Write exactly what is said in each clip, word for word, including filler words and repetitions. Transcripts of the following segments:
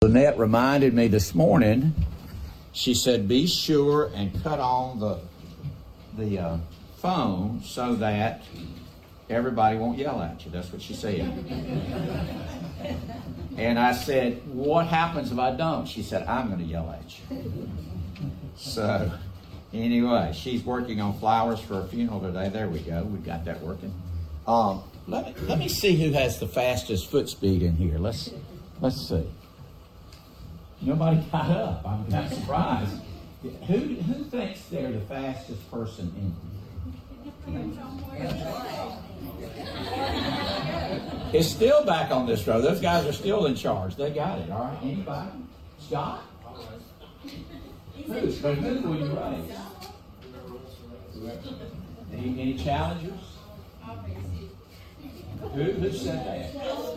Lynette reminded me this morning, she said, be sure and cut on the, the uh, phone so that everybody won't yell at you. That's what she said. And I said, what happens if I don't? She said, I'm going to yell at you. So, anyway, she's working on flowers for a funeral today. There we go. We got that working. Um, let me let me see who has the fastest foot speed in here. Let's let's see. Nobody got up. I'm kind of surprised. Who who thinks they're the fastest person in here? It's still back on this road. Those guys are still in charge. They got it. All right. Anybody? Scott? Who? But who will you raise? Any, any challengers? Who, who said that?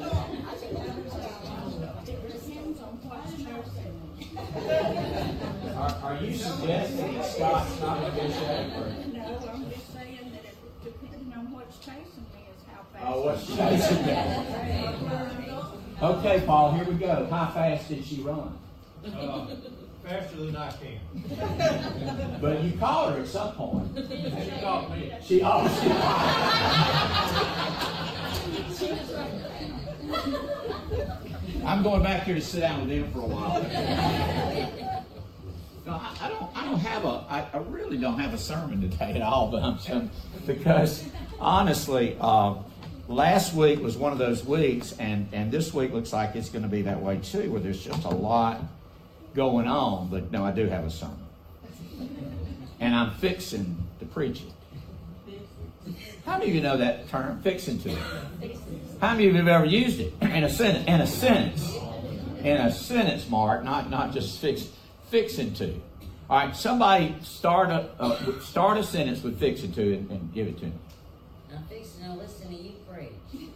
Are, are you suggesting that Scott's not in good shape? Or? No, I'm just saying that it, depending on what's chasing me is how fast. Oh, what's chasing me? Okay, Paul, here we go. How fast did she run? Uh, faster than I can. But you caught her at some point. She caught me. She, oh, she I'm going back here to sit down with them for a while. No, I, I don't. I don't have a. I, I really don't have a sermon today at all, but I'm saying, because honestly, uh, last week was one of those weeks, and and this week looks like it's going to be that way too, where there's just a lot going on. But no, I do have a sermon, and I'm fixing to preach it. How many of you know that term, fixing to? How many of you have ever used it in a sentence? In a sentence, in a sentence, Mark, not not just fix, fixing to. All right, somebody start a uh, start a sentence with fixing to and, and give it to me. I'm fixing to listen to you preach.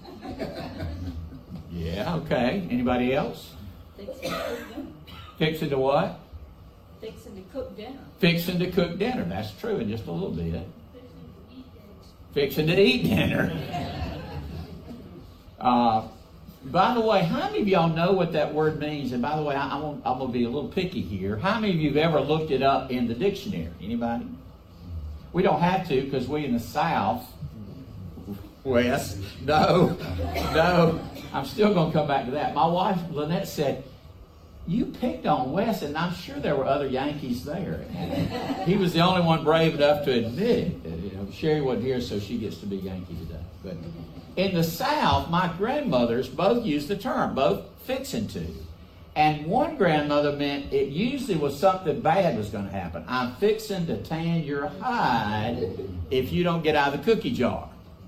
Yeah, okay. Anybody else? Fixing to cook dinner. Fixing to what? Fixing to cook dinner. Fixing to cook dinner. That's true in just a little bit. Fixing to eat dinner. Uh, by the way, how many of y'all know what that word means? And by the way, I, I'm, gonna, I'm going to be a little picky here. How many of you have ever looked it up in the dictionary? Anybody? We don't have to, because we in the South. West. No. No. I'm still going to come back to that. My wife, Lynette, said, you picked on Wes, and I'm sure there were other Yankees there. He was the only one brave enough to admit it. You know, Sherry wasn't here, so she gets to be Yankee today. But in the South, my grandmothers both used the term, both fixing to. And one grandmother meant it usually was something bad was going to happen. I'm fixing to tan your hide if you don't get out of the cookie jar.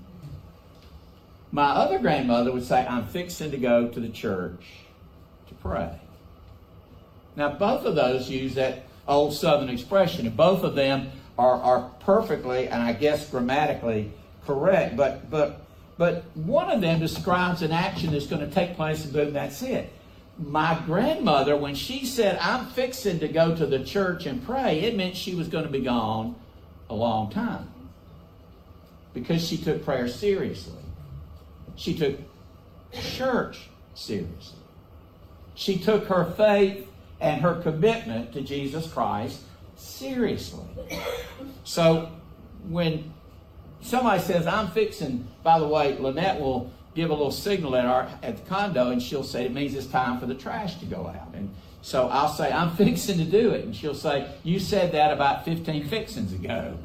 My other grandmother would say, I'm fixing to go to the church to pray. Now, both of those use that old Southern expression, and both of them are, are perfectly, and I guess grammatically, correct. But but but one of them describes an action that's going to take place, and boom, that's it. My grandmother, when she said, I'm fixing to go to the church and pray, it meant she was going to be gone a long time, because she took prayer seriously. She took church seriously. She took her faith and her commitment to Jesus Christ seriously. So when somebody says, I'm fixing, by the way, Lynette will give a little signal at our at the condo, and she'll say, it means it's time for the trash to go out. And so I'll say, I'm fixing to do it. And she'll say, you said that about fifteen fixings ago.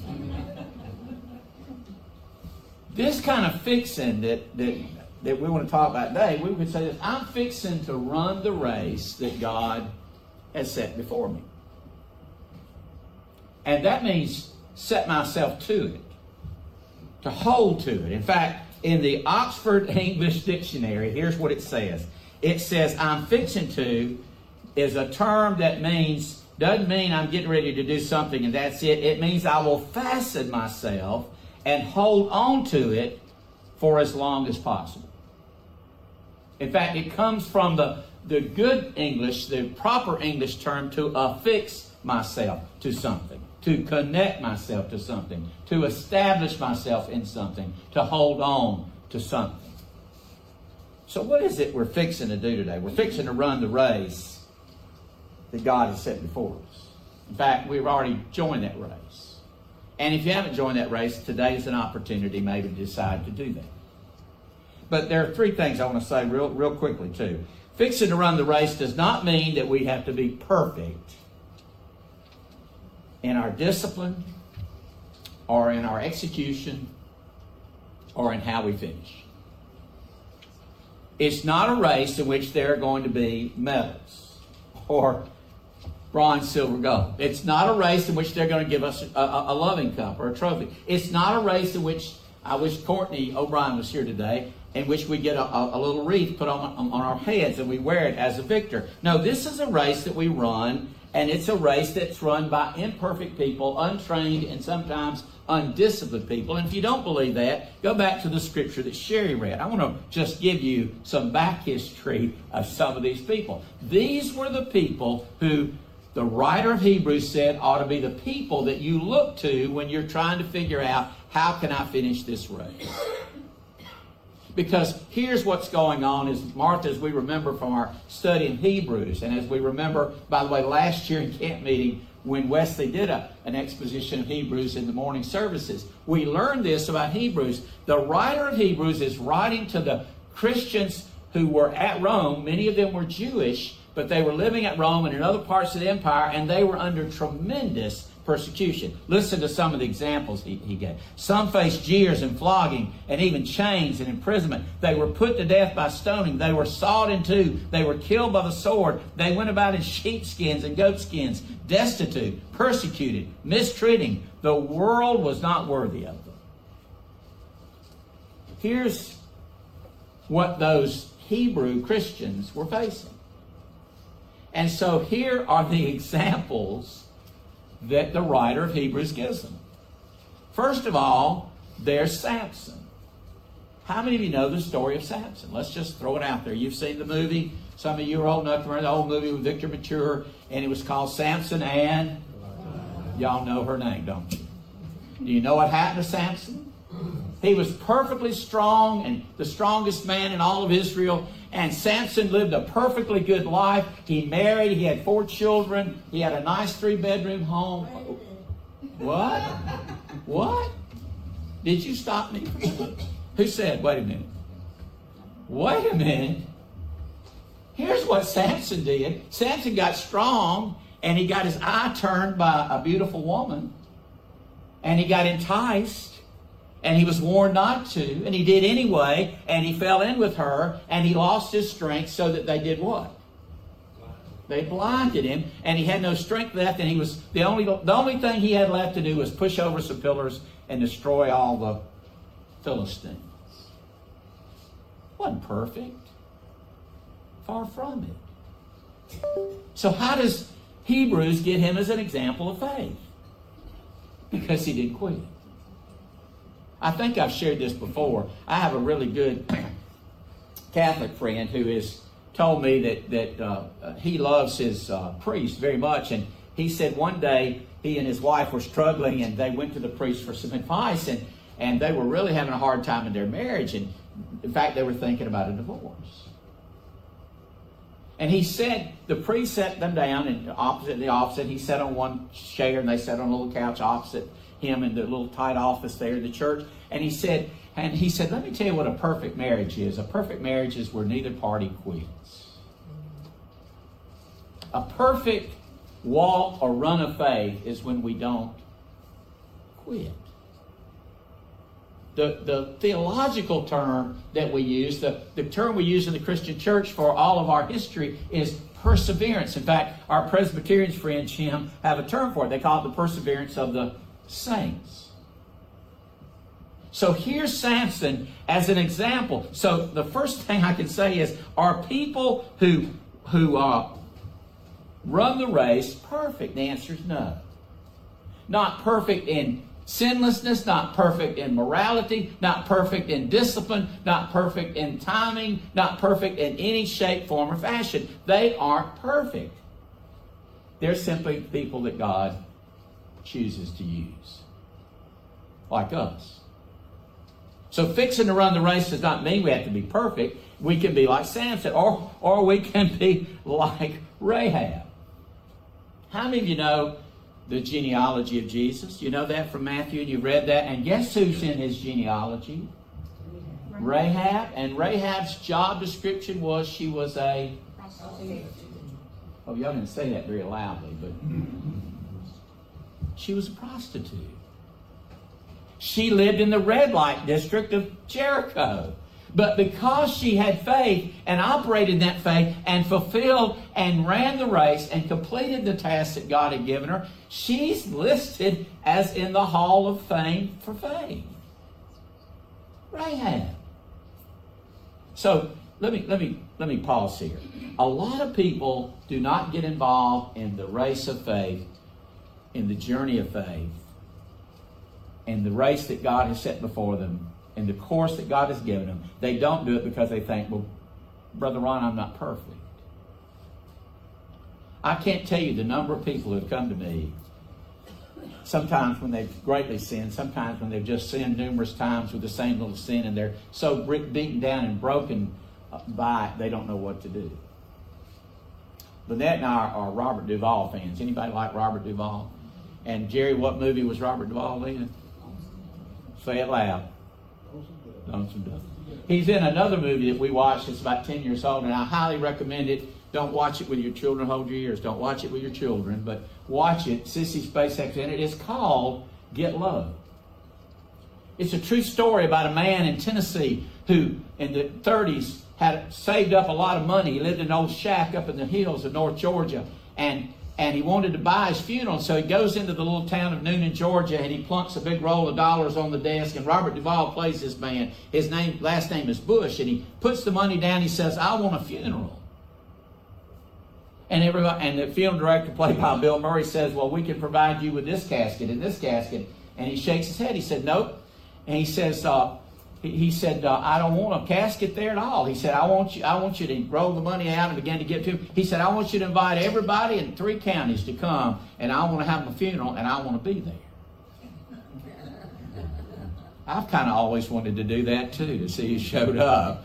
This kind of fixing that, that that we want to talk about today, we could say this, I'm fixing to run the race that God has set before me. And that means set myself to it, to hold to it. In fact, in the Oxford English Dictionary, here's what it says. It says, I'm fixing to is a term that means, doesn't mean I'm getting ready to do something and that's it. It means I will fasten myself and hold on to it for as long as possible. In fact, it comes from the, the good English, the proper English term, to affix myself to something, to connect myself to something, to establish myself in something, to hold on to something. So what is it we're fixing to do today? We're fixing to run the race that God has set before us. In fact, we've already joined that race. And if you haven't joined that race, today is an opportunity maybe to decide to do that. But there are three things I want to say real, real quickly too. Fixing to run the race does not mean that we have to be perfect in our discipline or in our execution or in how we finish. It's not a race in which there are going to be medals or bronze, silver, gold. It's not a race in which they're going to give us a, a, a loving cup or a trophy. It's not a race in which, I wish Courtney O'Brien was here today, in which we get a, a, a little wreath put on, on our heads and we wear it as a victor. No, this is a race that we run, and it's a race that's run by imperfect people, untrained and sometimes undisciplined people. And if you don't believe that, go back to the scripture that Sherry read. I want to just give you some back history of some of these people. These were the people who the writer of Hebrews said ought to be the people that you look to when you're trying to figure out, how can I finish this race? Because here's what's going on is, Martha, as we remember from our study in Hebrews, and as we remember, by the way, last year in camp meeting, when Wesley did a, an exposition of Hebrews in the morning services, we learned this about Hebrews. The writer of Hebrews is writing to the Christians who were at Rome. Many of them were Jewish, but they were living at Rome and in other parts of the empire, and they were under tremendous persecution. Listen to some of the examples he, he gave. Some faced jeers and flogging and even chains and imprisonment. They were put to death by stoning. They were sawed in two. They were killed by the sword. They went about in sheepskins and goatskins, destitute, persecuted, mistreating. The world was not worthy of them. Here's what those Hebrew Christians were facing. And so here are the examples that the writer of Hebrews gives them. First of all, there's Samson. How many of you know the story of Samson? Let's just throw it out there. You've seen the movie. Some of you are old enough to remember the old movie with Victor Mature, and it was called Samson and... Y'all know her name, don't you? Do you know what happened to Samson? He was perfectly strong and the strongest man in all of Israel. And Samson lived a perfectly good life. He married. He had four children. He had a nice three-bedroom home. What? What? Did you stop me? Who said, wait a minute? Wait a minute. Here's what Samson did. Samson got strong, and he got his eye turned by a beautiful woman. And he got enticed. And he was warned not to, and he did anyway, and he fell in with her, and he lost his strength, so that they did what? They blinded him, and he had no strength left, and he was the only the only thing he had left to do was push over some pillars and destroy all the Philistines. Wasn't perfect. Far from it. So how does Hebrews get him as an example of faith? Because he didn't quit. I think I've shared this before. I have a really good Catholic friend who has told me that, that uh, he loves his uh, priest very much. And he said one day he and his wife were struggling, and they went to the priest for some advice. And, and they were really having a hard time in their marriage. And in fact, they were thinking about a divorce. And he said, the priest sat them down, and opposite the opposite. He sat on one chair, and they sat on a little couch opposite him in the little tight office there in the church. And he said, and he said, let me tell you what a perfect marriage is. A perfect marriage is where neither party quits. A perfect walk or run of faith is when we don't quit. The, the theological term that we use, the, the term we use in the Christian church for all of our history is perseverance. In fact, our Presbyterian friends, Jim, have a term for it. They call it the perseverance of the saints. So here's Samson as an example. So the first thing I can say is, are people who, who uh, run the race perfect? The answer is no. Not perfect in sinlessness, not perfect in morality, not perfect in discipline, not perfect in timing, not perfect in any shape, form, or fashion. They aren't perfect. They're simply people that God chooses to use, like us. So fixing to run the race does not mean we have to be perfect. we can be like Samson, or, or we can be like Rahab. How many of you know the genealogy of Jesus? You know that from Matthew, and you read that. And guess who's in his genealogy? Rahab. And Rahab's job description was she was a... Oh, y'all didn't say that very loudly, but... She was a prostitute. She lived in the red light district of Jericho. But because she had faith and operated in that faith and fulfilled and ran the race and completed the task that God had given her, she's listed as in the Hall of Fame for faith. Rahab. So let me let me let me pause here. A lot of people do not get involved in the race of faith, in the journey of faith, in the race that God has set before them, in the course that God has given them. They don't do it because they think, well, Brother Ron, I'm not perfect. I can't tell you the number of people who have come to me, sometimes when they've greatly sinned, sometimes when they've just sinned numerous times with the same little sin, and they're so beaten down and broken by it, they don't know what to do. Lynette and I are Robert Duvall fans. Anybody like Robert Duvall? And Jerry, what movie was Robert Duvall in? Say it loud. Lonesome Dove. He's in another movie that we watched that's about ten years old, and I highly recommend it. Don't watch it with your children. Hold your ears. Don't watch it with your children, but watch it. Sissy Spacek's in it. It's called Get Low. It's a true story about a man in Tennessee who, in the thirties, had saved up a lot of money. He lived in an old shack up in the hills of North Georgia, and And he wanted to buy his funeral, so he goes into the little town of Noonan, Georgia, and he plunks a big roll of dollars on the desk. And Robert Duvall plays this man. His name, last name is Bush, and he puts the money down. He says, "I want a funeral." And everybody, and the funeral director, played by Bill Murray, says, "Well, we can provide you with this casket and this casket." And he shakes his head. He said, "Nope." And he says, uh, he, he said, uh, "I don't want a casket there at all." He said, "I want you, I want you to roll the money out," and began to give to him. He said, "I want you to invite everybody in three counties to come, and I want to have my funeral, and I want to be there." I've kind of always wanted to do that too, to see who showed up.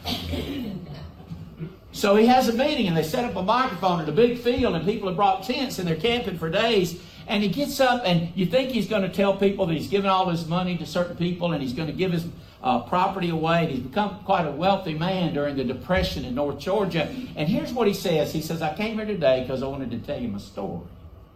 So he has a meeting, and they set up a microphone in a big field, and people have brought tents, and they're camping for days. And he gets up, and you think he's going to tell people that he's giving all his money to certain people, and he's going to give his uh, property away. And he's become quite a wealthy man during the Depression in North Georgia. And here's what he says. He says, "I came here today because I wanted to tell you my story."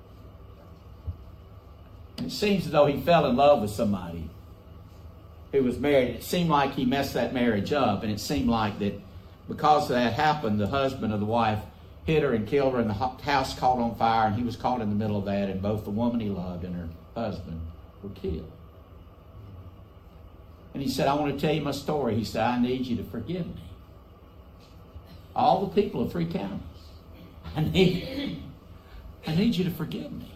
And it seems as though he fell in love with somebody who was married. It seemed like he messed that marriage up, and it seemed like that because that happened, the husband of the wife hit her and killed her, and the house caught on fire, and he was caught in the middle of that, and both the woman he loved and her husband were killed. And he said, "I want to tell you my story." He said, "I need you to forgive me. All the people of three counties. I need, I need you to forgive me."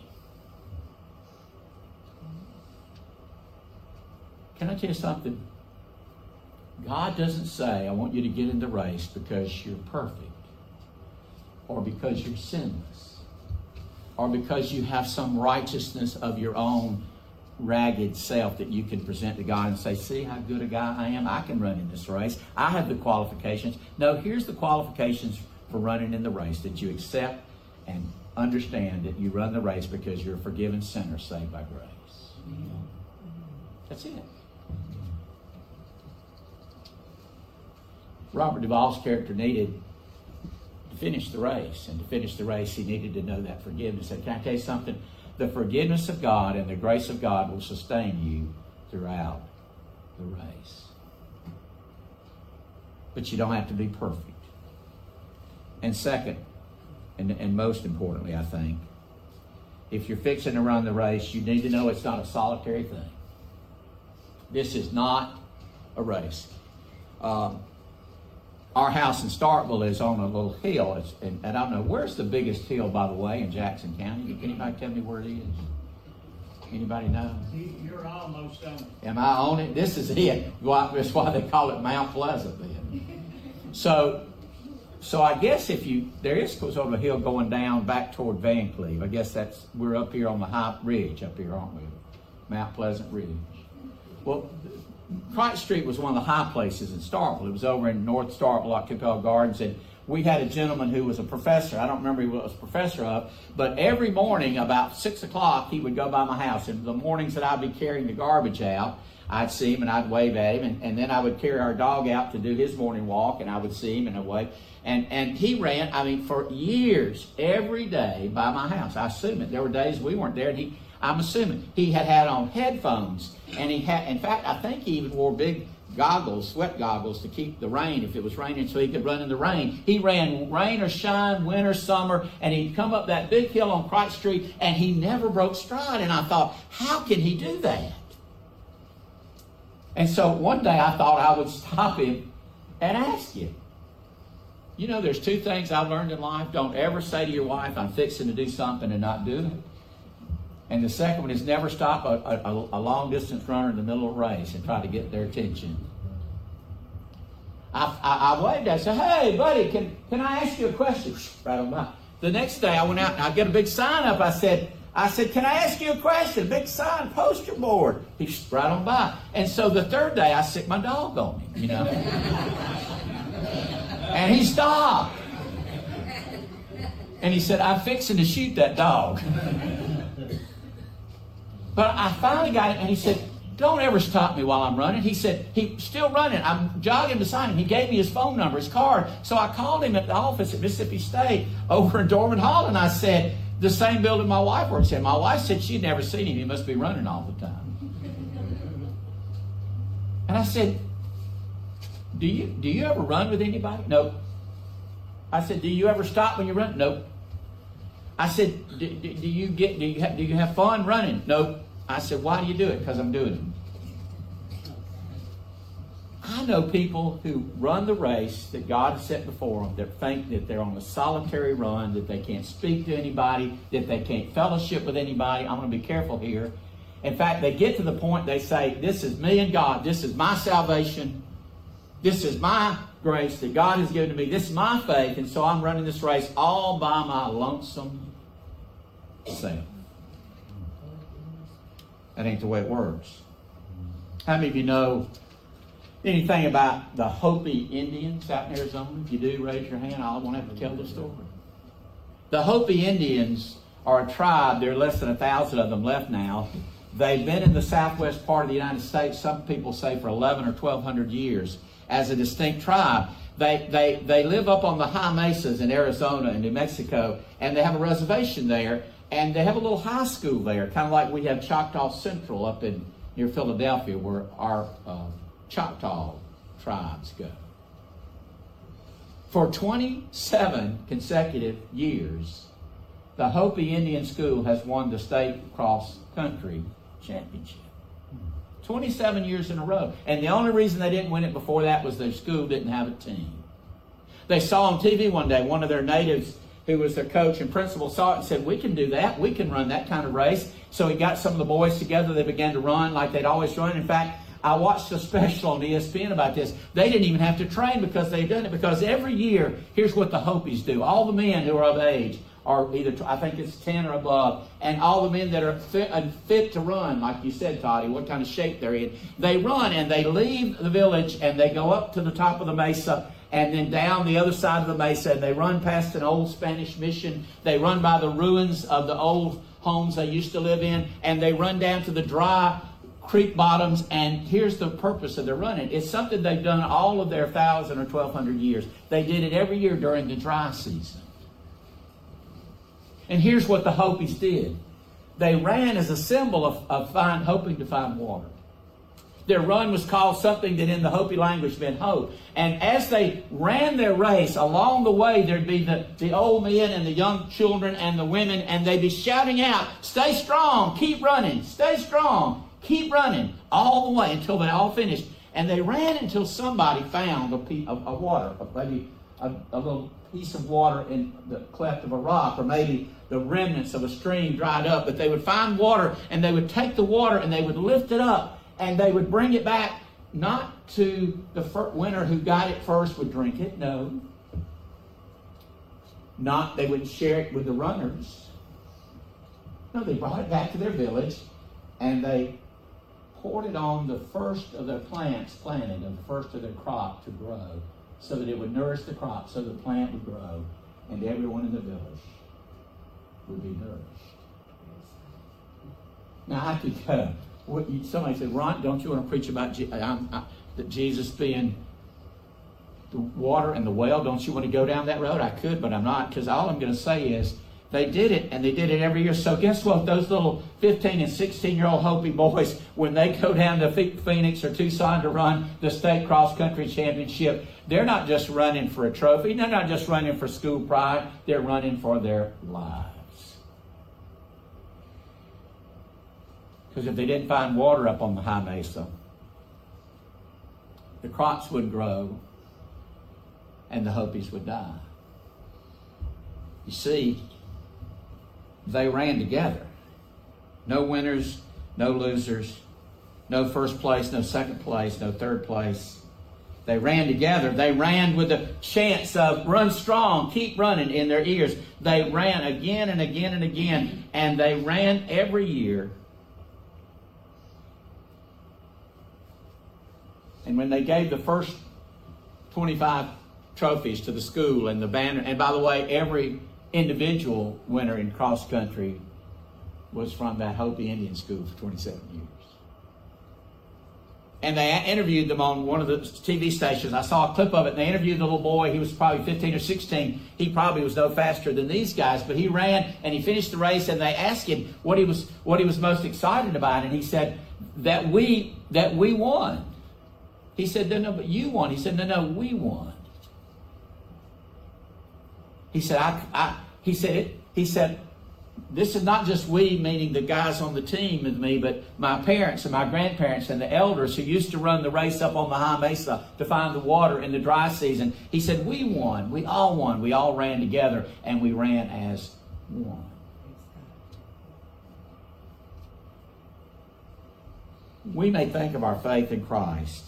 Can I tell you something? God doesn't say, "I want you to get in the race because you're perfect, or because you're sinless, or because you have some righteousness of your own ragged self that you can present to God and say, 'See how good a guy I am? I can run in this race. I have the qualifications.'" No, here's the qualifications for running in the race: that you accept and understand that you run the race because you're a forgiven sinner saved by grace. That's it. Robert Duvall's character needed to finish the race, and to finish the race he needed to know that forgiveness. And can I tell you something? The forgiveness of God and the grace of God will sustain you throughout the race. But you don't have to be perfect. And second, and, and most importantly, I think, if you're fixing to run the race, you need to know it's not a solitary thing. This is not a race. Um, Our house in Starkville is on a little hill. It's, and, and I don't know, where's the biggest hill, by the way, in Jackson County? Can anybody tell me where it is? Anybody know? You're almost on it. Am I on it? This is it. That's why they call it Mount Pleasant then. So, so I guess if you, there is sort of a hill going down back toward Van Cleve. I guess that's, we're up here on the high ridge up here, aren't we? Mount Pleasant Ridge. Well, Crichton Street was one of the high places in Starkville. It was over in North Starkville, Octopus Gardens, and we had a gentleman who was a professor. I don't remember what he was a professor of, but every morning about six o'clock, he would go by my house. And the mornings that I'd be carrying the garbage out, I'd see him and I'd wave at him, and, and then I would carry our dog out to do his morning walk, and I would see him and I'd wave. And, and he ran, I mean, for years, every day by my house. I assume it. There were days we weren't there, and he, I'm assuming, he had had on headphones, and he had, in fact, I think he even wore big goggles, sweat goggles, to keep the rain if it was raining, so he could run in the rain. He ran rain or shine, winter, summer, and he'd come up that big hill on Crichton Street, and he never broke stride. And I thought, how can he do that? And so one day I thought I would stop him and ask you. You know, there's two things I've learned in life. Don't ever say to your wife, I'm fixing to do something, and not do it. And the second one is never stop a, a, a long-distance runner in the middle of a race and try to get their attention. I, I, I waved at him and said, hey, buddy, can, can I ask you a question? Right on by. The next day I went out and I get a big sign up. I said, I said, can I ask you a question? Big sign, poster board. He's right on by. And so the third day I sicked my dog on him, you know. And he stopped. And he said, I'm fixing to shoot that dog. But I finally got it, and he said, don't ever stop me while I'm running. He said, he's still running. I'm jogging beside him. He gave me his phone number, his card. So I called him at the office at Mississippi State over in Dorman Hall, and I said, the same building my wife works in. My wife said she'd never seen him. He must be running all the time. And I said, do you, do you ever run with anybody? Nope. I said, do you ever stop when you run? Nope. I said, do, do, do you get do you have, do you have fun running? Nope. I said, why do you do it? Because I'm doing it. I know people who run the race that God has set before them that think that they're on a solitary run, that they can't speak to anybody, that they can't fellowship with anybody. I'm going to be careful here. In fact, they get to the point they say, this is me and God. This is my salvation. This is my grace that God has given to me. This is my faith. And so I'm running this race all by my lonesome self. That ain't the way it works. How many of you know anything about the Hopi Indians out in Arizona? If you do, raise your hand. I won't have to tell the story. The Hopi Indians are a tribe. There are less than a thousand of them left now. They've been in the southwest part of the United States, some people say for eleven or twelve hundred years, as a distinct tribe. They, they, they live up on the high mesas in Arizona and New Mexico, and they have a reservation there, and they have a little high school there, kind of like we have Choctaw Central up in near Philadelphia, where our uh, Choctaw tribes go. For twenty-seven consecutive years, the Hopi Indian School has won the state cross-country championship. twenty-seven years in a row. And the only reason they didn't win it before that was their school didn't have a team. They saw on T V one day, one of their natives who was their coach and principal saw it and said, we can do that. We can run that kind of race. So he got some of the boys together. They began to run like they'd always run. In fact, I watched a special on E S P N about this. They didn't even have to train because they've done it. Because every year, here's what the Hopis do. All the men who are of age are either, I think it's ten or above, and all the men that are fit, fit to run, like you said, Toddy, what kind of shape they're in, they run and they leave the village and they go up to the top of the mesa and then down the other side of the mesa, and they run past an old Spanish mission. They run by the ruins of the old homes they used to live in, and they run down to the dry creek bottoms. And here's the purpose of their running. It's something they've done all of their thousand or twelve hundred years. They did it every year during the dry season. And here's what the Hopis did. They ran as a symbol of, of find, hoping to find water. Their run was called something that in the Hopi language meant hope. And as they ran their race, along the way there'd be the, the old men and the young children and the women, and they'd be shouting out, stay strong, keep running, stay strong, keep running, all the way until they all finished. And they ran until somebody found a piece of, of water, maybe a, a little piece of water in the cleft of a rock, or maybe the remnants of a stream dried up. But they would find water, and they would take the water and they would lift it up, and they would bring it back, not to the winner who got it first would drink it, no. Not they would share it with the runners. No, they brought it back to their village, and they poured it on the first of their plants planted, and the first of their crop to grow, so that it would nourish the crop, so the plant would grow, and everyone in the village would be nourished. Now I could go. What, somebody said, Ron, don't you want to preach about Je- I'm, I, that Jesus being the water and the well? Don't you want to go down that road? I could, but I'm not, because all I'm going to say is they did it, and they did it every year. So guess what? Those little fifteen and sixteen-year-old Hopi boys, when they go down to Phoenix or Tucson to run the state cross-country championship, they're not just running for a trophy. They're not just running for school pride. They're running for their lives. Because if they didn't find water up on the high mesa, the crops would grow and the Hopis would die. You see, they ran together. No winners, no losers, no first place, no second place, no third place. They ran together. They ran with the chants of run strong, keep running in their ears. They ran again and again and again, and they ran every year. And when they gave the first twenty-five trophies to the school and the banner, and by the way, every individual winner in cross country was from that Hopi Indian school for twenty-seven years. And they interviewed them on one of the T V stations. I saw a clip of it, and they interviewed the little boy. He was probably fifteen or sixteen. He probably was no faster than these guys, but he ran and he finished the race, and they asked him what he was what he was most excited about, and he said that we that we won. He said, no, no, but you won. He said, no, no, we won. He said, I, I he said it, he said, this is not just we, meaning the guys on the team with me, but my parents and my grandparents and the elders who used to run the race up on the high mesa to find the water in the dry season. He said, we won. We all won. We all ran together, and we ran as one. We may think of our faith in Christ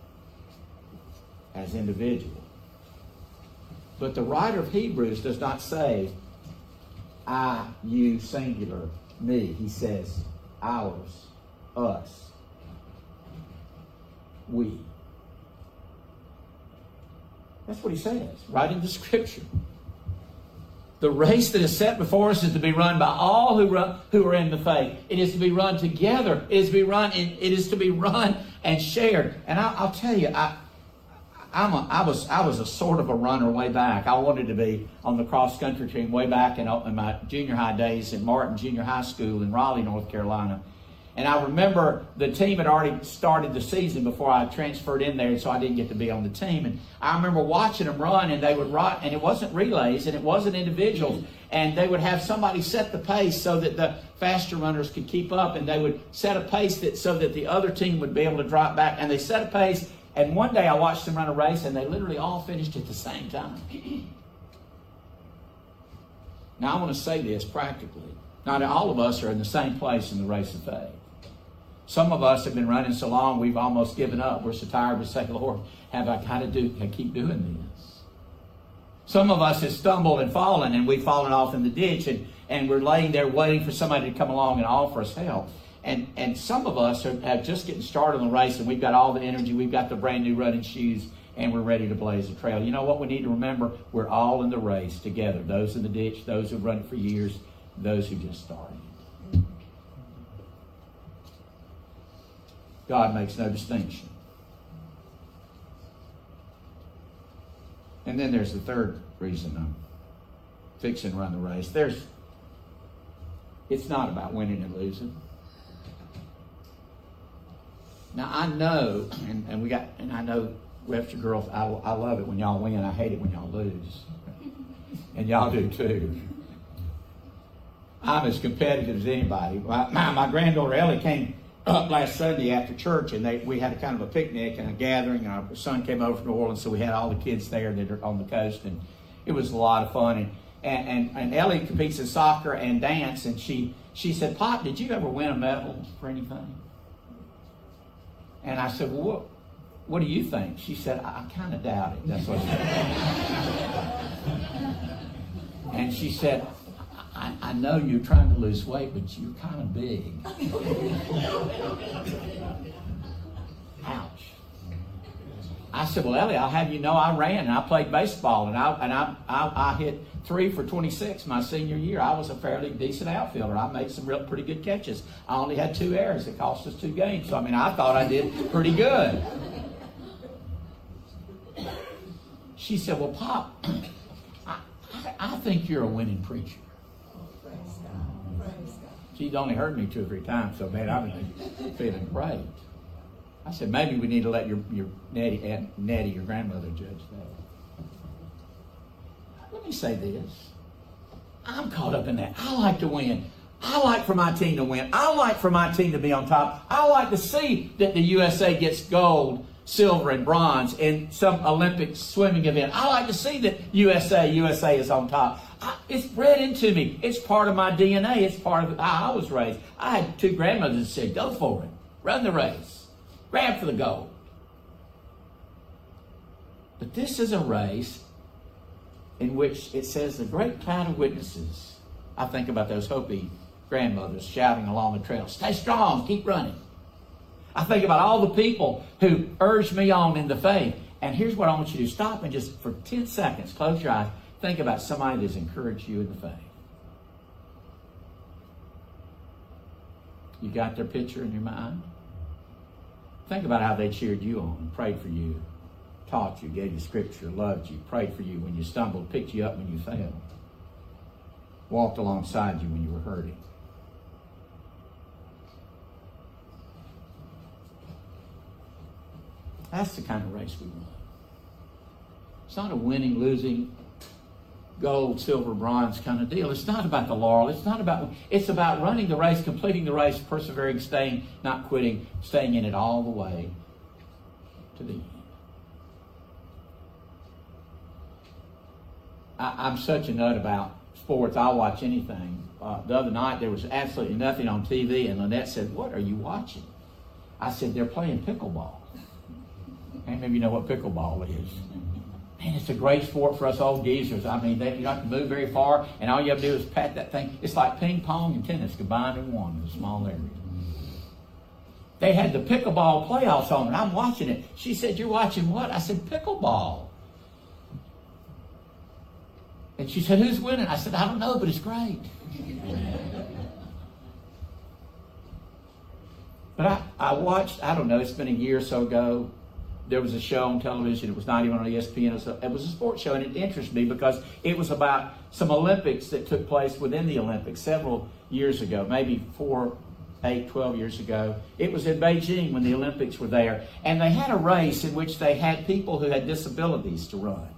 as individual, but the writer of Hebrews does not say I, you, singular, me. He says ours, us, we. That's what he says right in the scripture. The race that is set before us is to be run by all who run, who are in the faith. It is to be run together. It is to be run. In, it is to be run and shared. And I, I'll tell you, I. I'm a, I was I was a sort of a runner way back. I wanted to be on the cross country team way back in, in my junior high days in Martin Junior High School in Raleigh, North Carolina. And I remember the team had already started the season before I transferred in there, so I didn't get to be on the team. And I remember watching them run, and they would run, and it wasn't relays, and it wasn't individuals, and they would have somebody set the pace so that the faster runners could keep up, and they would set a pace that so that the other team would be able to drop back, and they set a pace. And one day I watched them run a race, and they literally all finished at the same time. Now I want to say this practically. Not all of us are in the same place in the race of faith. Some of us have been running so long we've almost given up. We're so tired we say, Lord, have I got to do? I keep doing this. Some of us have stumbled and fallen, and we've fallen off in the ditch, and, and we're laying there waiting for somebody to come along and offer us help. And and some of us are, are just getting started on the race, and we've got all the energy, we've got the brand new running shoes, and we're ready to blaze the trail. You know what we need to remember? We're all in the race together. Those in the ditch, those who've run for years, those who just started. God makes no distinction. And then there's the third reason I'm fixing to run the race. There's, it's not about winning and losing. Now I know, and, and we got, and I know Webster girls, I, I love it when y'all win. I hate it when y'all lose. And y'all do too. I'm as competitive as anybody. My, my, my granddaughter Ellie came up last Sunday after church, and they we had a kind of a picnic and a gathering. Our son came over from New Orleans, so we had all the kids there that are on the coast, and it was a lot of fun. And and, and, and Ellie competes in soccer and dance, and she she said, "Pop, did you ever win a medal for anything?" And I said, well, what, what do you think? She said, I, I kind of doubt it. That's what she said. And she said, I I, I know you're trying to lose weight, but you're kind of big. Ouch. I said, well, Ellie, I'll have you know I ran and I played baseball and I and I, I, I hit three for twenty-six my senior year. I was a fairly decent outfielder. I made some real pretty good catches. I only had two errors. It cost us two games. So, I mean, I thought I did pretty good. She said, well, Pop, I, I, I think you're a winning preacher. She'd only heard me two or three times, so man, I was feeling great. I said, maybe we need to let your, your Nettie, Aunt Nettie, your grandmother, judge that. Let me say this. I'm caught up in that. I like to win. I like for my team to win. I like for my team to be on top. I like to see that the U S A gets gold, silver, and bronze in some Olympic swimming event. I like to see that U S A, U S A is on top. I, it's bred into me. It's part of my D N A. It's part of how I was raised. I had two grandmothers that said, go for it. Run the race. Grab for the gold. But this is a race in which it says the great cloud of witnesses. I think about those Hopi grandmothers shouting along the trail, stay strong, keep running. I think about all the people who urged me on in the faith. And here's what I want you to do. Stop and just for ten seconds, close your eyes. Think about somebody that's encouraged you in the faith. You got their picture in your mind? Think about how they cheered you on, prayed for you, taught you, gave you scripture, loved you, prayed for you when you stumbled, picked you up when you failed, walked alongside you when you were hurting. That's the kind of race we run. It's not a winning, losing, gold, silver, bronze kind of deal. It's not about the laurel. It's not about, it's about running the race, completing the race, persevering, staying, not quitting, staying in it all the way to the end. I, I'm such a nut about sports. I'll watch anything. Uh, the other night there was absolutely nothing on T V and Lynette said, what are you watching? I said, they're playing pickleball. And maybe you know what pickleball is. Man, it's a great sport for us old geezers. I mean, they, you don't have to move very far, and all you have to do is pat that thing. It's like ping pong and tennis combined in one in a small area. They had the pickleball playoffs on, and I'm watching it. She said, you're watching what? I said, pickleball. And she said, who's winning? I said, I don't know, but it's great. But I, I watched, I don't know, it's been a year or so ago. There was a show on television. It was not even on E S P N. It was, a, it was a sports show, and it interested me because it was about some Olympics that took place within the Olympics several years ago, maybe four, eight, twelve years ago. It was in Beijing when the Olympics were there. And they had a race in which they had people who had disabilities to run.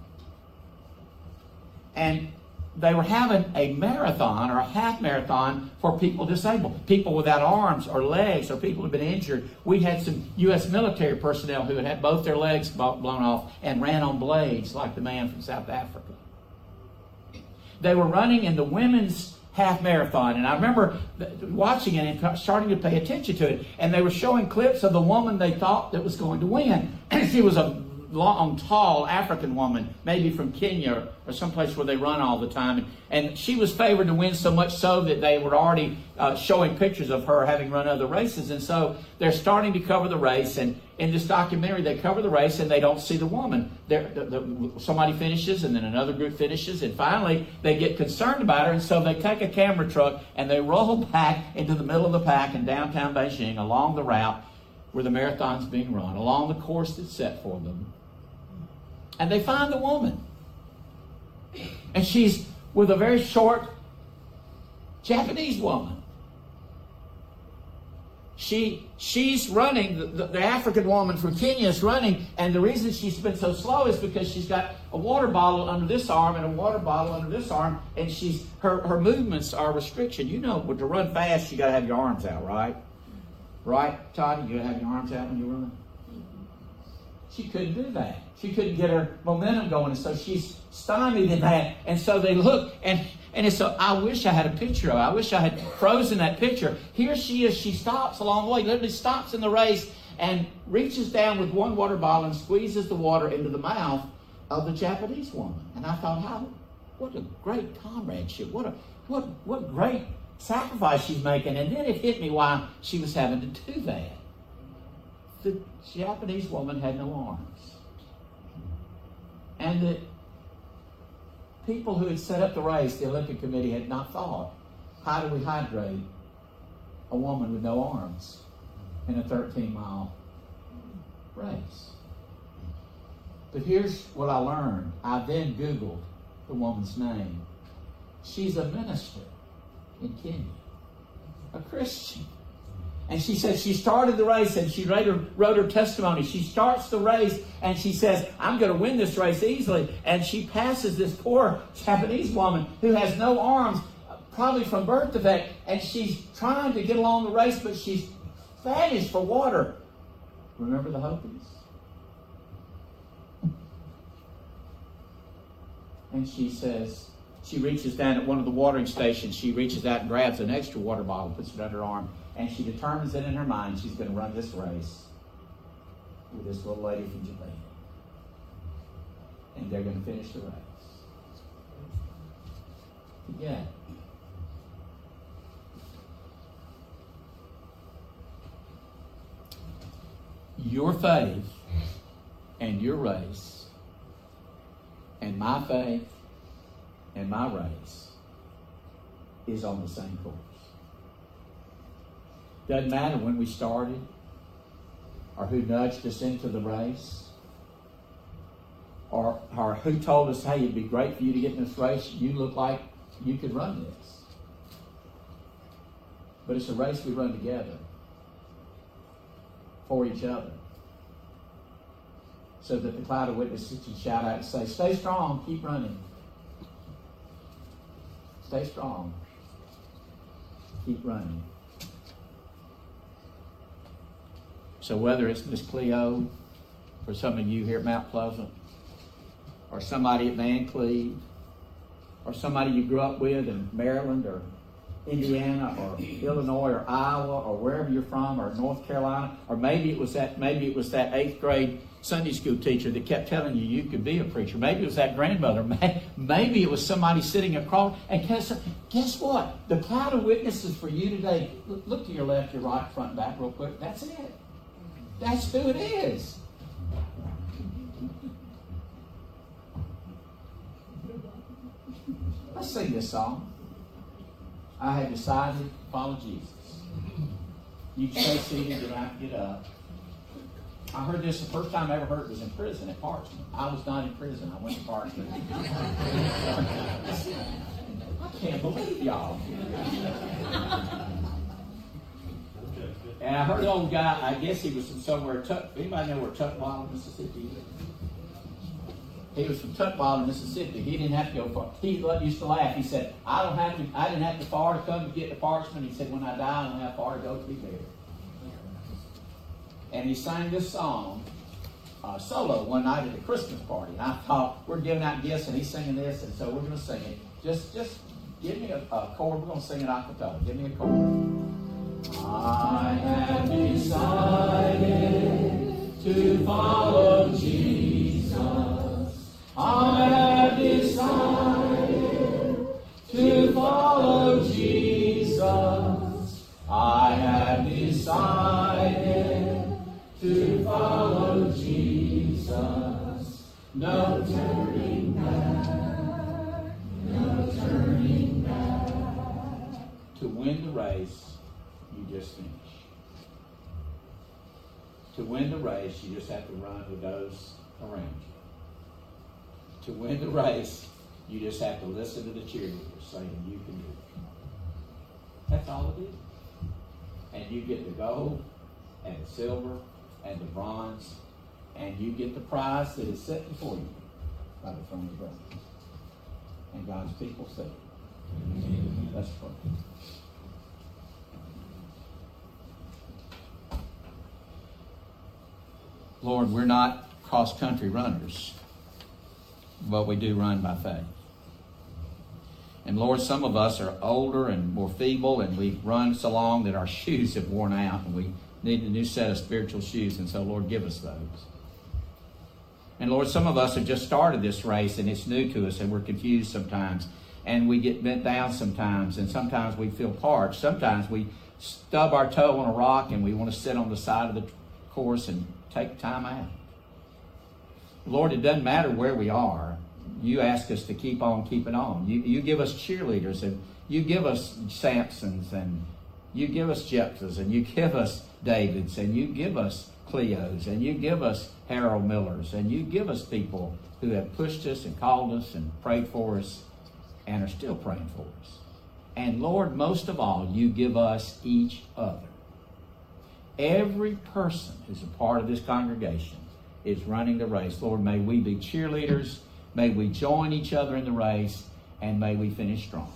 And they were having a marathon or a half marathon for people disabled, people without arms or legs or people who had been injured. We had some U S military personnel who had had both their legs blown off and ran on blades like the man from South Africa. They were running in the women's half marathon, and I remember watching it and starting to pay attention to it, and they were showing clips of the woman they thought that was going to win. And she was a long, tall African woman, maybe from Kenya or someplace where they run all the time. And, and she was favored to win so much so that they were already uh, showing pictures of her having run other races. And so they're starting to cover the race. And in this documentary, they cover the race and they don't see the woman. The, the, somebody finishes and then another group finishes. And finally, they get concerned about her. And so they take a camera truck and they roll back into the middle of the pack in downtown Beijing along the route where the marathon's being run, along the course that's set for them. And they find the woman. And she's with a very short Japanese woman. She, she's running, the, the, the African woman from Kenya is running, and the reason she's been so slow is because she's got a water bottle under this arm and a water bottle under this arm, and she's her, her movements are restriction. You know, to run fast, you got to have your arms out, right? Right, Todd? You got to have your arms out when you run? She couldn't do that. She couldn't get her momentum going, and so she's stymied in that. And so they look, and and it's a, I wish I had a picture of her. I wish I had frozen that picture. Here she is. She stops along the way, literally stops in the race, and reaches down with one water bottle and squeezes the water into the mouth of the Japanese woman. And I thought, how what a great comradeship. What a what what great sacrifice she's making. And then it hit me why she was having to do that. The Japanese woman had no arms. And the people who had set up the race, the Olympic Committee, had not thought, how do we hydrate a woman with no arms in a thirteen mile race? But here's what I learned. I then Googled the woman's name. She's a minister in Kenya, a Christian. And she said she started the race, and she wrote her, wrote her testimony. She starts the race and she says, I'm going to win this race easily. And she passes this poor Japanese woman who has no arms, probably from birth defect, and she's trying to get along the race, but she's famished for water. Remember the Hopis? And she says, she reaches down at one of the watering stations, she reaches out and grabs an extra water bottle, puts it under her arm, and she determines it in her mind she's going to run this race with this little lady from Japan. And they're going to finish the race together. Your faith and your race and my faith and my race is on the same course. Doesn't matter when we started or who nudged us into the race or, or who told us, hey, it'd be great for you to get in this race. You look like you could run this. But it's a race we run together for each other, so that the cloud of witnesses can shout out and say, stay strong, keep running. Stay strong, keep running. So whether it's Miss Cleo, for some of you here at Mount Pleasant, or somebody at Van Cleve, or somebody you grew up with in Maryland or Indiana or Illinois or Iowa or wherever you're from, or North Carolina, or maybe it was that maybe it was that eighth grade Sunday school teacher that kept telling you you could be a preacher. Maybe it was that grandmother. Maybe it was somebody sitting across. And guess, guess what? The cloud of witnesses for you today. Look, look to your left, your right, front, and back real quick. That's it. That's who it is. Let's sing this song. I have decided to follow Jesus. You can stay seated, you don't have to get up. I heard this the first time I ever heard it was in prison at Parchment. I was not in prison. I went to Parchment. I can't believe y'all. And I heard an old guy, I guess he was from somewhere, Tuck, anybody know where Tutwiler, Mississippi is? He was from Tutwiler, Mississippi. He didn't have to go far. He used to laugh. He said, I don't have to, I didn't have to far to come to get to Parchment. He said, when I die, I don't have far to go to be buried. And he sang this song uh, solo one night at a Christmas party. And I thought, we're giving out gifts, and he's singing this, and so we're going to sing it. Just, just give me a, a chord. We're going to sing it a cappella. Give me a chord. I have decided to follow Jesus. I have decided to follow Jesus. I have decided to follow Jesus. No turning back, no turning back. To win the race, you just finish. To win the race, you just have to run with those around you. To win the race, you just have to listen to the cheerleaders saying you can do it. That's all it is. And you get the gold and the silver and the bronze, and you get the prize that is set before you by the throne of grace. And God's people say, let's pray. Lord, we're not cross-country runners, but we do run by faith. And Lord, some of us are older and more feeble, and we've run so long that our shoes have worn out, and we need a new set of spiritual shoes. And so, Lord, give us those. And Lord, some of us have just started this race and it's new to us and we're confused sometimes. And we get bent down sometimes, and sometimes we feel parched. Sometimes we stub our toe on a rock and we want to sit on the side of the course and take time out. Lord, it doesn't matter where we are. You ask us to keep on keeping on. You, you give us cheerleaders, and you give us Samsons, and you give us Jephthahs, and you give us Davids, and you give us Cleos, and you give us Harold Millers, and you give us people who have pushed us and called us and prayed for us and are still praying for us. And Lord, most of all, you give us each other. Every person who's a part of this congregation is running the race. Lord, may we be cheerleaders. May we join each other in the race, and may we finish strong.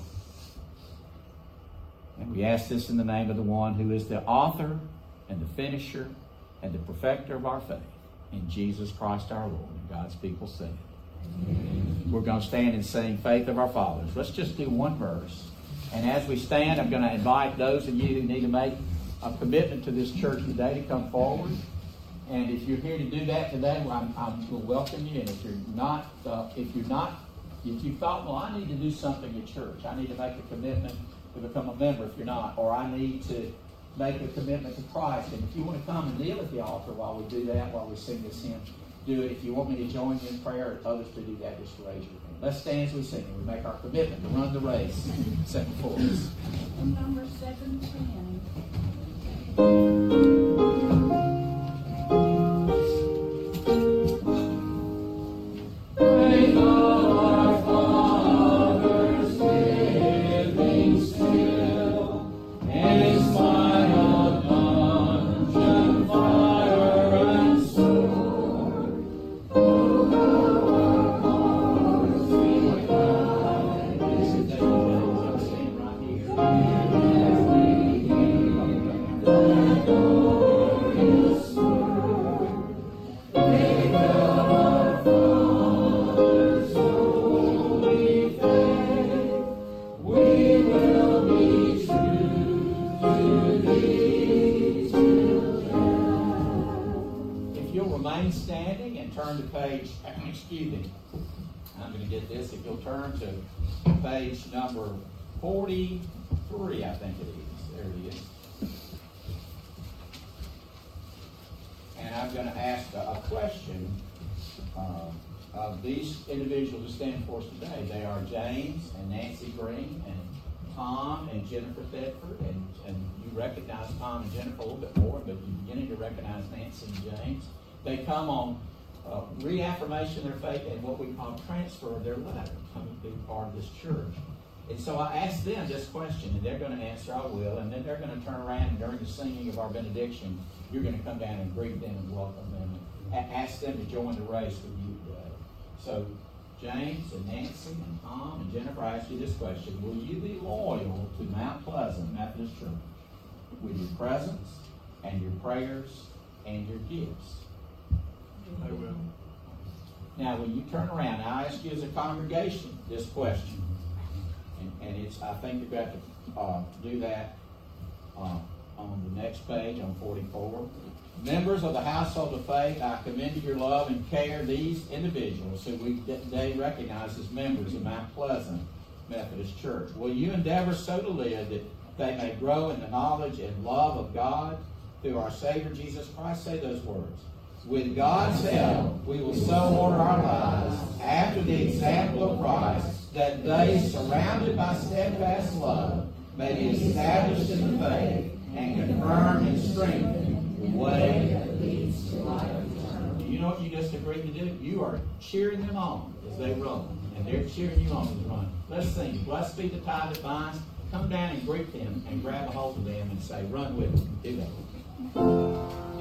And we ask this in the name of the one who is the author and the finisher and the perfecter of our faith, in Jesus Christ our Lord. And God's people say it. Amen. We're going to stand and sing Faith of Our Fathers. Let's just do one verse. And as we stand, I'm going to invite those of you who need to make a commitment to this church today to come forward. And if you're here to do that today, well, I'm, I'm, we'll welcome you. And if you're not, uh, if you're not, if you thought, well, I need to do something at church, I need to make a commitment to become a member. If you're not, or I need to make a commitment to Christ. And if you want to come and kneel at the altar while we do that, while we sing this hymn, do it. If you want me to join you in prayer, or others to do that, just raise your hand. Let's stand as we sing, and we make our commitment to run the race set before us. Number seven ten. Page number forty-three, I think it is. There it is. And I'm going to ask a, a question uh, of these individuals who stand for us today. They are James and Nancy Green and Tom and Jennifer Thetford. And, and you recognize Tom and Jennifer a little bit more, but you're beginning to recognize Nancy and James. They come on Uh, reaffirmation of their faith and what we call transfer of their letter, coming to be part of this church. And so I asked them this question, and they're going to answer, I will, and then they're going to turn around, and during the singing of our benediction, you're going to come down and greet them and welcome them and ask them to join the race with you today. So James and Nancy and Tom and Jennifer, I ask you this question: will you be loyal to Mount Pleasant Methodist Church with your presence and your prayers and your gifts? I will. Now, when you turn around, I ask you as a congregation this question, and, and it's I think you've got to uh, do that uh, on the next page, on forty-four. Members of the household of faith, I commend to your love and care these individuals who we today recognize as members of Mount Pleasant Methodist Church. Will you endeavor so to live that they may grow in the knowledge and love of God through our Savior Jesus Christ? Say those words. With God's help, we will so order our lives after the example of Christ, that they, surrounded by steadfast love, may be established in the faith and confirmed and strengthened in the way that leads to life eternal. You know what you just agreed to do? You are cheering them on as they run, and they're cheering you on as they run. Let's sing. Blessed be the tie that binds. Come down and greet them and grab a hold of them and say, run with them. Do that.